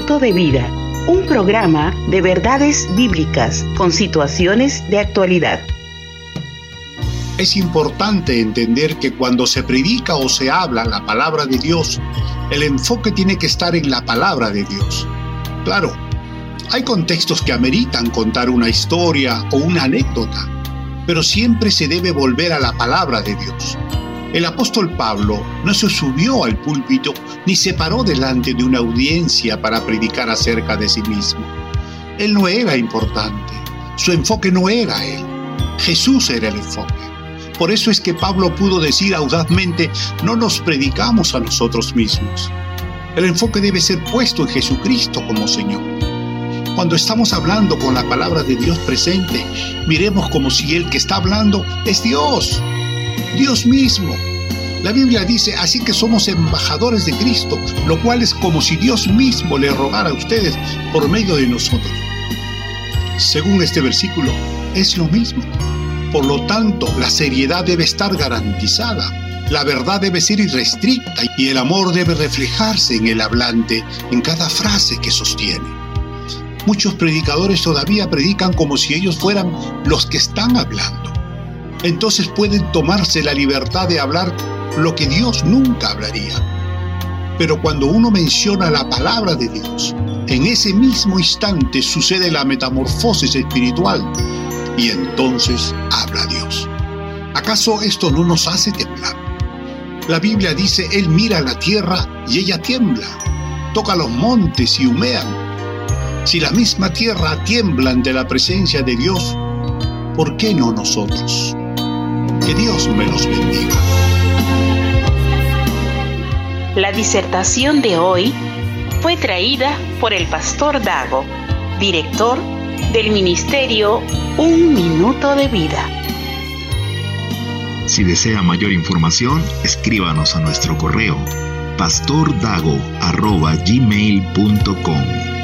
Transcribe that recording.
minuto de vida, un programa de verdades bíblicas con situaciones de actualidad. Es importante entender que cuando se predica o se habla la palabra de Dios, el enfoque tiene que estar en la palabra de Dios. Claro, hay contextos que ameritan contar una historia o una anécdota, pero siempre se debe volver a la palabra de Dios. El apóstol Pablo no se subió al púlpito ni se paró delante de una audiencia para predicar acerca de sí mismo. Él no era importante, su enfoque no era él, Jesús era el enfoque. Por eso es que Pablo pudo decir audazmente: no nos predicamos a nosotros mismos. El enfoque debe ser puesto en Jesucristo como Señor. Cuando estamos hablando con la palabra de Dios presente, miremos como si el que está hablando es Dios, Dios mismo. La Biblia dice: así que somos embajadores de Cristo, lo cual es como si Dios mismo le rogara a ustedes por medio de nosotros. Según este versículo, es lo mismo. Por lo tanto, la seriedad debe estar garantizada, la verdad debe ser irrestricta y el amor debe reflejarse en el hablante, en cada frase que sostiene. Muchos predicadores todavía predican como si ellos fueran los que están hablando. Entonces pueden tomarse la libertad de hablar lo que Dios nunca hablaría. Pero cuando uno menciona la palabra de Dios, en ese mismo instante sucede la metamorfosis espiritual y entonces habla Dios. ¿Acaso esto no nos hace temblar? La Biblia dice: Él mira la tierra y ella tiembla, toca los montes y humean. Si la misma tierra tiembla ante la presencia de Dios, ¿por qué no nosotros? Que Dios me los bendiga. La disertación de hoy fue traída por el pastor Dago, director del ministerio Un Minuto de Vida. Si desea mayor información, escríbanos a nuestro correo pastordago@gmail.com.